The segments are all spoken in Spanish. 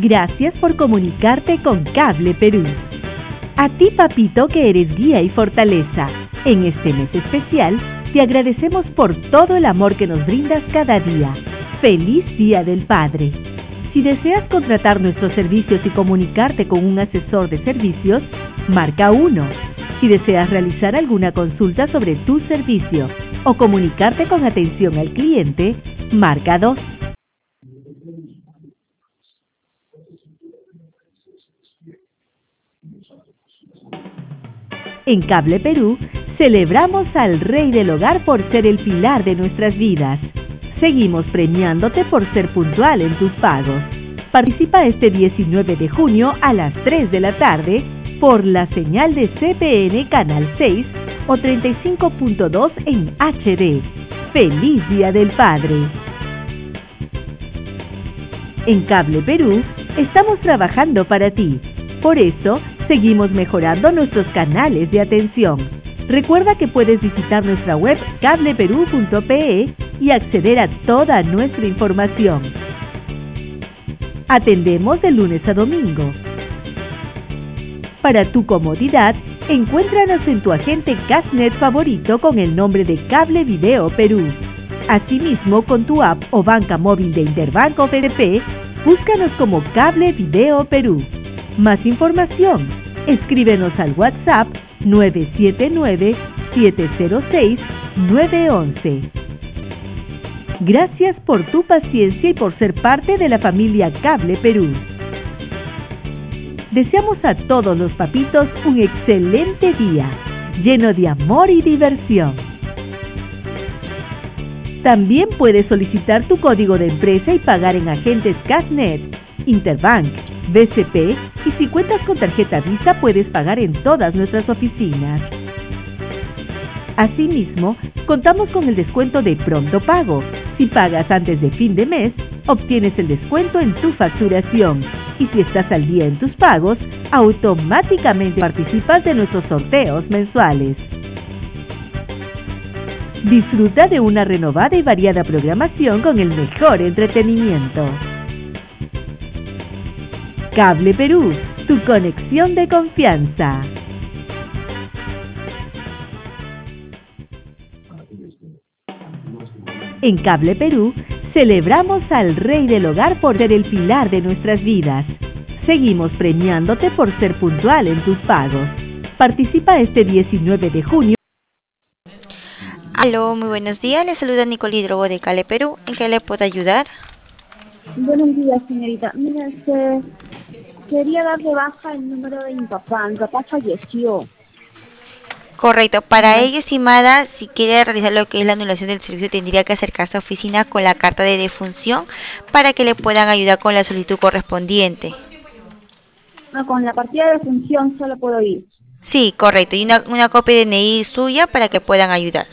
Gracias por comunicarte con Cable Perú. A ti, papito, que eres guía y fortaleza. En este mes especial, te agradecemos por todo el amor que nos brindas cada día. ¡Feliz Día del Padre! Si deseas contratar nuestros servicios y comunicarte con un asesor de servicios, marca 1. Si deseas realizar alguna consulta sobre tu servicio o comunicarte con atención al cliente, marca 2. En Cable Perú, celebramos al Rey del Hogar por ser el pilar de nuestras vidas. Seguimos premiándote por ser puntual en tus pagos. Participa este 19 de junio a las 3 de la tarde por la señal de CPN Canal 6 o 35.2 en HD. ¡Feliz Día del Padre! En Cable Perú, estamos trabajando para ti. Por eso, seguimos mejorando nuestros canales de atención. Recuerda que puedes visitar nuestra web cableperú.pe y acceder a toda nuestra información. Atendemos de lunes a domingo. Para tu comodidad, encuéntranos en tu agente Cashnet favorito con el nombre de Cable Video Perú. Asimismo, con tu app o banca móvil de Interbanco BDP, búscanos como Cable Video Perú. Más información, escríbenos al WhatsApp 979-706-911. Gracias por tu paciencia y por ser parte de la familia Cable Perú. Deseamos a todos los papitos un excelente día, lleno de amor y diversión. También puedes solicitar tu código de empresa y pagar en agentes Cashnet, Interbank, BCP, y si cuentas con tarjeta Visa puedes pagar en todas nuestras oficinas. Asimismo, contamos con el descuento de Pronto Pago. Si pagas antes de fin de mes, obtienes el descuento en tu facturación. Y si estás al día en tus pagos, automáticamente participas de nuestros sorteos mensuales. Disfruta de una renovada y variada programación con el mejor entretenimiento. Cable Perú, tu conexión de confianza. En Cable Perú, celebramos al Rey del Hogar por ser el pilar de nuestras vidas. Seguimos premiándote por ser puntual en tus pagos. Participa este 19 de junio. Aló, muy buenos días. Le saluda Nicole Hidrogo de Cable Perú. ¿En qué le puedo ayudar? Buenos días, señorita. Mira, quería dar de baja el número de mi papá. Mi papá falleció. Correcto. Para ello, estimada, si quiere realizar lo que es la anulación del servicio, tendría que acercarse a oficina con la carta de defunción para que le puedan ayudar con la solicitud correspondiente. No, con la partida de función solo puedo ir. Sí, correcto. Y una copia de DNI suya para que puedan ayudar.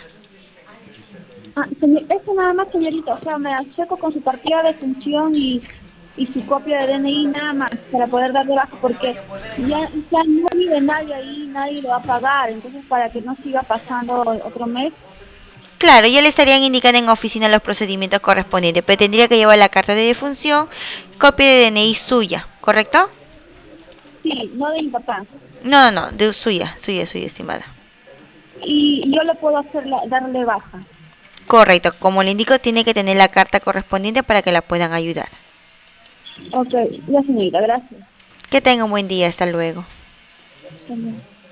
Eso nada más, señorita. O sea, me acerco con su partida de función y su copia de DNI nada más para poder dar de baja, porque ya no vive nadie ahí, nadie lo va a pagar. Entonces, para que no siga pasando otro mes. Claro, ya le estarían indicando en oficina los procedimientos correspondientes, pero tendría que llevar la carta de defunción, copia de DNI suya, ¿correcto? Sí, no de mi papá. No, de suya, estimada. Y yo le puedo darle baja. Correcto, como le indico, tiene que tener la carta correspondiente para que la puedan ayudar. Ok, ya, señorita, gracias. Que tenga un buen día, hasta luego. También.